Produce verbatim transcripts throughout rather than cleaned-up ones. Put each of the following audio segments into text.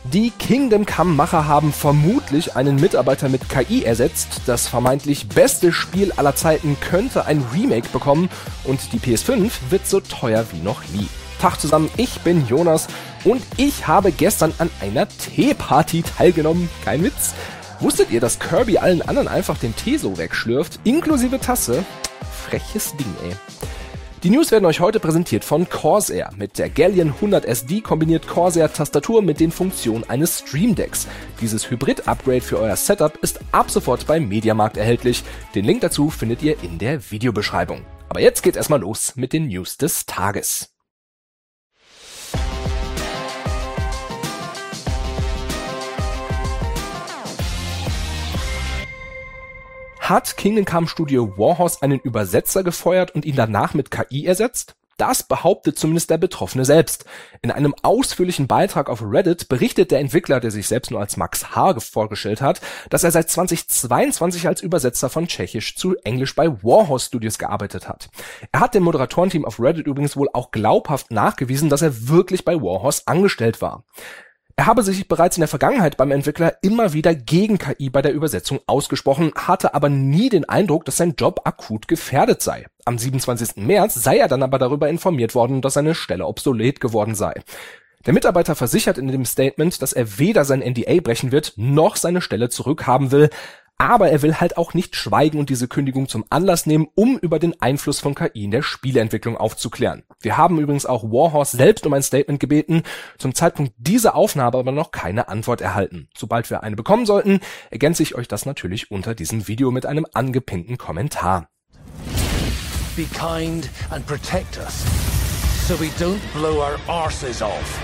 Die Kingdom Come-Macher haben vermutlich einen Mitarbeiter mit K I ersetzt. Das vermeintlich beste Spiel aller Zeiten könnte ein Remake bekommen und die P S fünf wird so teuer wie noch nie. Tag zusammen, ich bin Jonas und ich habe gestern an einer Teeparty teilgenommen. Kein Witz. Wusstet ihr, dass Kirby allen anderen einfach den Tee so wegschlürft, inklusive Tasse? Freches Ding, ey. Die News werden euch heute präsentiert von Corsair. Mit der Galleon hundert S D kombiniert Corsair Tastatur mit den Funktionen eines Stream Decks. Dieses Hybrid-Upgrade für euer Setup ist ab sofort beim Mediamarkt erhältlich. Den Link dazu findet ihr in der Videobeschreibung. Aber jetzt geht's erstmal los mit den News des Tages. Hat Kingdom Come Studio Warhorse einen Übersetzer gefeuert und ihn danach mit K I ersetzt? Das behauptet zumindest der Betroffene selbst. In einem ausführlichen Beitrag auf Reddit berichtet der Entwickler, der sich selbst nur als Max H. vorgestellt hat, dass er seit zweitausendzweiundzwanzig als Übersetzer von Tschechisch zu Englisch bei Warhorse Studios gearbeitet hat. Er hat dem Moderatorenteam auf Reddit übrigens wohl auch glaubhaft nachgewiesen, dass er wirklich bei Warhorse angestellt war. Er habe sich bereits in der Vergangenheit beim Entwickler immer wieder gegen K I bei der Übersetzung ausgesprochen, hatte aber nie den Eindruck, dass sein Job akut gefährdet sei. Am siebenundzwanzigsten März sei er dann aber darüber informiert worden, dass seine Stelle obsolet geworden sei. Der Mitarbeiter versichert in dem Statement, dass er weder sein N D A brechen wird, noch seine Stelle zurückhaben will. Aber er will halt auch nicht schweigen und diese Kündigung zum Anlass nehmen, um über den Einfluss von K I in der Spieleentwicklung aufzuklären. Wir haben übrigens auch Warhorse selbst um ein Statement gebeten, zum Zeitpunkt dieser Aufnahme aber noch keine Antwort erhalten. Sobald wir eine bekommen sollten, ergänze ich euch das natürlich unter diesem Video mit einem angepinnten Kommentar. Be kind and protect us, so we don't blow our arses off.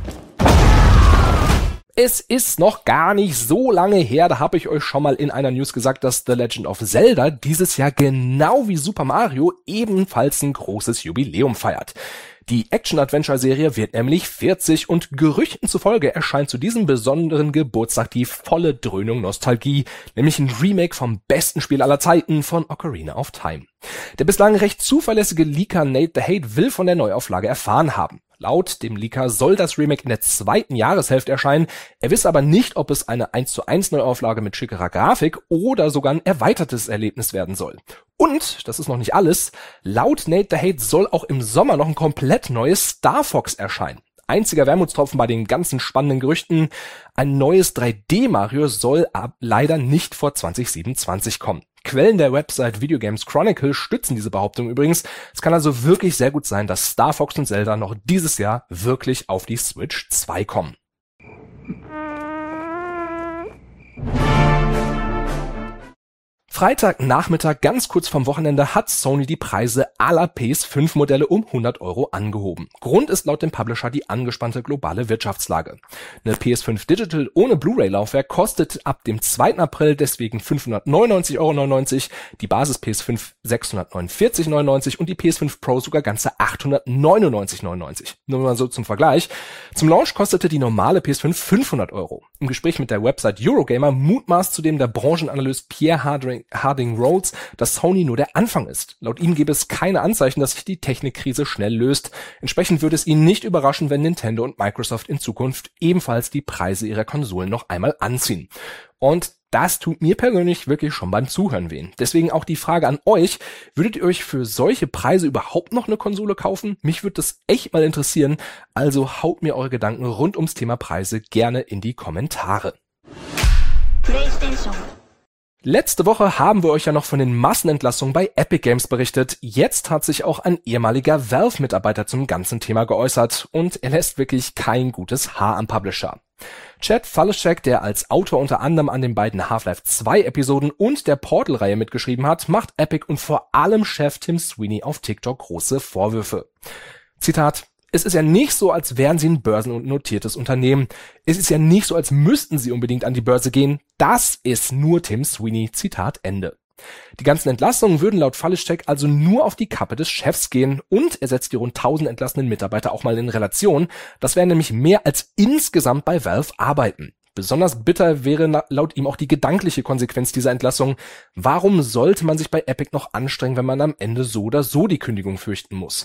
Es ist noch gar nicht so lange her, da habe ich euch schon mal in einer News gesagt, dass The Legend of Zelda dieses Jahr genau wie Super Mario ebenfalls ein großes Jubiläum feiert. Die Action-Adventure-Serie wird nämlich vierzig und Gerüchten zufolge erscheint zu diesem besonderen Geburtstag die volle Dröhnung Nostalgie, nämlich ein Remake vom besten Spiel aller Zeiten von Ocarina of Time. Der bislang recht zuverlässige Leaker Nate the Hate will von der Neuauflage erfahren haben. Laut dem Leaker soll das Remake in der zweiten Jahreshälfte erscheinen. Er wisse aber nicht, ob es eine eins zu eins Neuauflage mit schickerer Grafik oder sogar ein erweitertes Erlebnis werden soll. Und, das ist noch nicht alles, laut Nate the Hate soll auch im Sommer noch ein komplett neues Star Fox erscheinen. Einziger Wermutstropfen bei den ganzen spannenden Gerüchten: ein neues drei D Mario soll ab leider nicht vor zwanzig siebenundzwanzig kommen. Quellen der Website Video Games Chronicle stützen diese Behauptung übrigens. Es kann also wirklich sehr gut sein, dass Star Fox und Zelda noch dieses Jahr wirklich auf die Switch zwei kommen. Freitagnachmittag, ganz kurz vorm Wochenende, hat Sony die Preise aller P S fünf Modelle um hundert Euro angehoben. Grund ist laut dem Publisher die angespannte globale Wirtschaftslage. Eine P S fünf Digital ohne Blu-ray-Laufwerk kostet ab dem zweiten April deswegen fünfhundertneunundneunzig Euro neunundneunzig, die Basis P S fünf sechshundertneunundvierzig Euro neunundneunzig und die P S fünf Pro sogar ganze achthundertneunundneunzig Euro neunundneunzig. Nur mal so zum Vergleich. Zum Launch kostete die normale P S fünf fünfhundert Euro. Im Gespräch mit der Website Eurogamer mutmaßt zudem der Branchenanalyst Pierre Harding Harding Rhodes, dass Sony nur der Anfang ist. Laut ihm gäbe es keine Anzeichen, dass sich die Technikkrise schnell löst. Entsprechend würde es ihn nicht überraschen, wenn Nintendo und Microsoft in Zukunft ebenfalls die Preise ihrer Konsolen noch einmal anziehen. Und das tut mir persönlich wirklich schon beim Zuhören weh. Deswegen auch die Frage an euch: Würdet ihr euch für solche Preise überhaupt noch eine Konsole kaufen? Mich würde das echt mal interessieren. Also haut mir eure Gedanken rund ums Thema Preise gerne in die Kommentare. PlayStation. Letzte Woche haben wir euch ja noch von den Massenentlassungen bei Epic Games berichtet. Jetzt hat sich auch ein ehemaliger Valve-Mitarbeiter zum ganzen Thema geäußert und er lässt wirklich kein gutes Haar am Publisher. Chad Falischek, der als Autor unter anderem an den beiden Half-Life zwei Episoden und der Portal-Reihe mitgeschrieben hat, macht Epic und vor allem Chef Tim Sweeney auf TikTok große Vorwürfe. Zitat: Es ist ja nicht so, als wären sie ein börsennotiertes Unternehmen. Es ist ja nicht so, als müssten sie unbedingt an die Börse gehen. Das ist nur Tim Sweeney. Zitat Ende. Die ganzen Entlassungen würden laut Falischek also nur auf die Kappe des Chefs gehen und er setzt die rund tausend entlassenen Mitarbeiter auch mal in Relation. Das wären nämlich mehr als insgesamt bei Valve arbeiten. Besonders bitter wäre laut ihm auch die gedankliche Konsequenz dieser Entlassung. Warum sollte man sich bei Epic noch anstrengen, wenn man am Ende so oder so die Kündigung fürchten muss?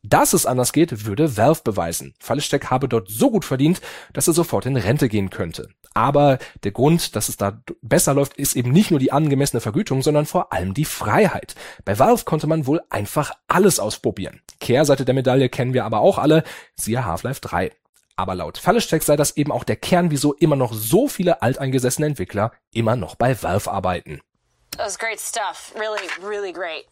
Dass es anders geht, würde Valve beweisen. Falistech habe dort so gut verdient, dass er sofort in Rente gehen könnte. Aber der Grund, dass es da besser läuft, ist eben nicht nur die angemessene Vergütung, sondern vor allem die Freiheit. Bei Valve konnte man wohl einfach alles ausprobieren. Kehrseite der Medaille kennen wir aber auch alle, siehe Half-Life drei. Aber laut Falistech sei das eben auch der Kern, wieso immer noch so viele alteingesessene Entwickler immer noch bei Valve arbeiten. That was great stuff. Really, really great.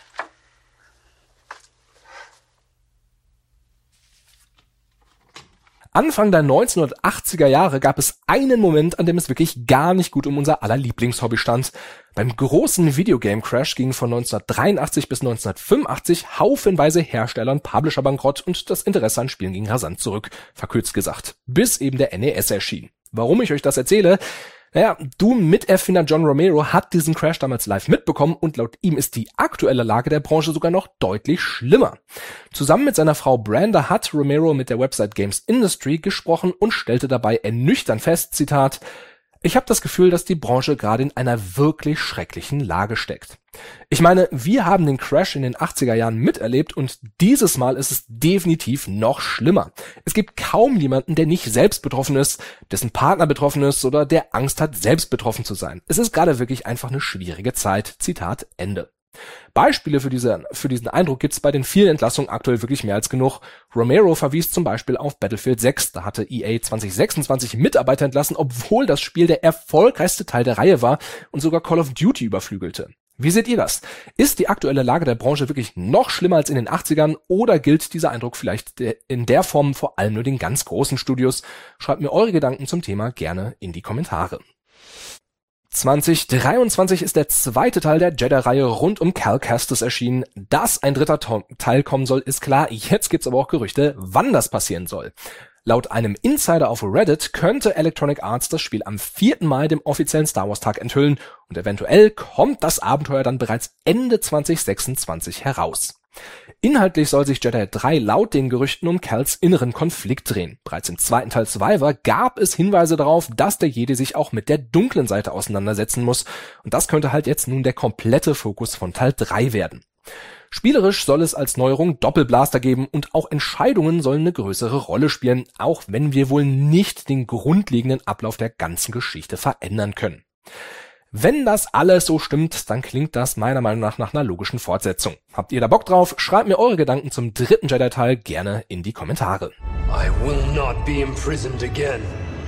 Anfang der neunzehnhundertachtziger Jahre gab es einen Moment, an dem es wirklich gar nicht gut um unser aller Lieblingshobby stand. Beim großen Videogame-Crash ging von neunzehnhundertdreiundachtzig bis neunzehnhundertfünfundachtzig haufenweise Hersteller und Publisher bankrott und das Interesse an Spielen ging rasant zurück, verkürzt gesagt, bis eben der N E S erschien. Warum ich euch das erzähle? Naja, Doom-Miterfinder John Romero hat diesen Crash damals live mitbekommen und laut ihm ist die aktuelle Lage der Branche sogar noch deutlich schlimmer. Zusammen mit seiner Frau Brenda hat Romero mit der Website Games Industry gesprochen und stellte dabei ernüchternd fest, Zitat, ich habe das Gefühl, dass die Branche gerade in einer wirklich schrecklichen Lage steckt. Ich meine, wir haben den Crash in den achtziger Jahren miterlebt und dieses Mal ist es definitiv noch schlimmer. Es gibt kaum jemanden, der nicht selbst betroffen ist, dessen Partner betroffen ist oder der Angst hat, selbst betroffen zu sein. Es ist gerade wirklich einfach eine schwierige Zeit. Zitat Ende. Beispiele für, diese, für diesen Eindruck gibt's bei den vielen Entlassungen aktuell wirklich mehr als genug. Romero verwies zum Beispiel auf Battlefield sechs. Da hatte E A zwanzig sechsundzwanzig Mitarbeiter entlassen, obwohl das Spiel der erfolgreichste Teil der Reihe war und sogar Call of Duty überflügelte. Wie seht ihr das? Ist die aktuelle Lage der Branche wirklich noch schlimmer als in den achtzigern oder gilt dieser Eindruck vielleicht in der Form vor allem nur den ganz großen Studios? Schreibt mir eure Gedanken zum Thema gerne in die Kommentare. zwanzig dreiundzwanzig ist der zweite Teil der Jedi-Reihe rund um Cal Kestis erschienen. Dass ein dritter Teil kommen soll, ist klar. Jetzt gibt's aber auch Gerüchte, wann das passieren soll. Laut einem Insider auf Reddit könnte Electronic Arts das Spiel am vierten Mai, dem offiziellen Star Wars Tag, enthüllen und eventuell kommt das Abenteuer dann bereits Ende zwanzig sechsundzwanzig heraus. Inhaltlich soll sich Jedi drei laut den Gerüchten um Cals inneren Konflikt drehen. Bereits im zweiten Teil Survivor gab es Hinweise darauf, dass der Jedi sich auch mit der dunklen Seite auseinandersetzen muss und das könnte halt jetzt nun der komplette Fokus von Teil drei werden. Spielerisch soll es als Neuerung Doppelblaster geben und auch Entscheidungen sollen eine größere Rolle spielen, auch wenn wir wohl nicht den grundlegenden Ablauf der ganzen Geschichte verändern können. Wenn das alles so stimmt, dann klingt das meiner Meinung nach nach einer logischen Fortsetzung. Habt ihr da Bock drauf? Schreibt mir eure Gedanken zum dritten Jedi-Teil gerne in die Kommentare. I will not be imprisoned again.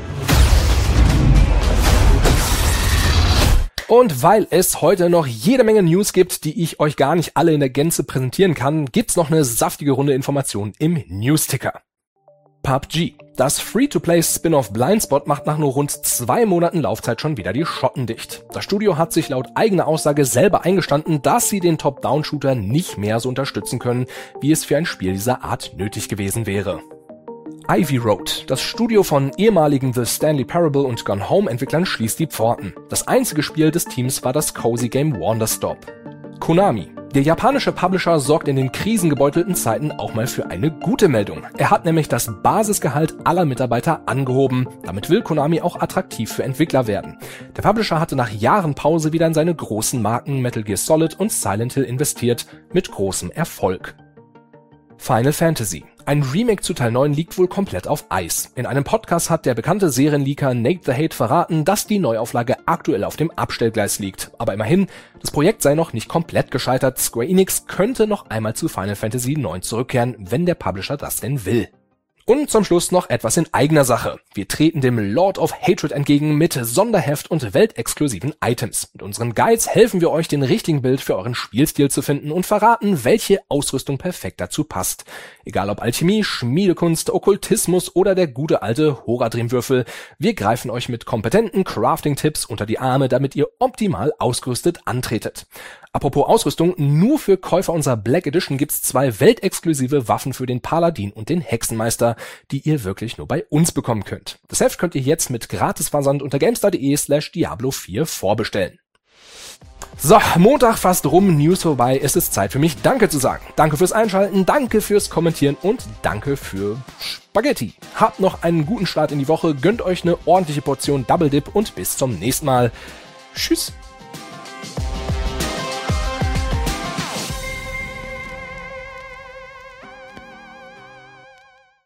Und weil es heute noch jede Menge News gibt, die ich euch gar nicht alle in der Gänze präsentieren kann, gibt's noch eine saftige Runde Informationen im News-Ticker. P U B G. Das Free-to-Play-Spin-off Blindspot macht nach nur rund zwei Monaten Laufzeit schon wieder die Schotten dicht. Das Studio hat sich laut eigener Aussage selber eingestanden, dass sie den Top-Down-Shooter nicht mehr so unterstützen können, wie es für ein Spiel dieser Art nötig gewesen wäre. Ivy Road. Das Studio von ehemaligen The Stanley Parable und Gone Home Entwicklern schließt die Pforten. Das einzige Spiel des Teams war das Cozy Game Wanderstop. Konami. Der japanische Publisher sorgt in den krisengebeutelten Zeiten auch mal für eine gute Meldung. Er hat nämlich das Basisgehalt aller Mitarbeiter angehoben. Damit will Konami auch attraktiv für Entwickler werden. Der Publisher hatte nach Jahren Pause wieder in seine großen Marken Metal Gear Solid und Silent Hill investiert, mit großem Erfolg. Final Fantasy. Ein Remake zu Teil neun liegt wohl komplett auf Eis. In einem Podcast hat der bekannte Serienleaker Nate the Hate verraten, dass die Neuauflage aktuell auf dem Abstellgleis liegt. Aber immerhin, das Projekt sei noch nicht komplett gescheitert. Square Enix könnte noch einmal zu Final Fantasy neun zurückkehren, wenn der Publisher das denn will. Und zum Schluss noch etwas in eigener Sache. Wir treten dem Lord of Hatred entgegen mit Sonderheft und weltexklusiven Items. Mit unseren Guides helfen wir euch, den richtigen Bild für euren Spielstil zu finden und verraten, welche Ausrüstung perfekt dazu passt. Egal ob Alchemie, Schmiedekunst, Okkultismus oder der gute alte Horadrim-Würfel, wir greifen euch mit kompetenten Crafting-Tipps unter die Arme, damit ihr optimal ausgerüstet antretet. Apropos Ausrüstung, nur für Käufer unserer Black Edition gibt's zwei weltexklusive Waffen für den Paladin und den Hexenmeister, die ihr wirklich nur bei uns bekommen könnt. Das Heft könnt ihr jetzt mit Gratisversand unter gamestar.de slash Diablo vier vorbestellen. So, Montag fast rum, News vorbei, es ist Zeit für mich Danke zu sagen. Danke fürs Einschalten, danke fürs Kommentieren und danke für Spaghetti. Habt noch einen guten Start in die Woche, gönnt euch eine ordentliche Portion Double Dip und bis zum nächsten Mal. Tschüss.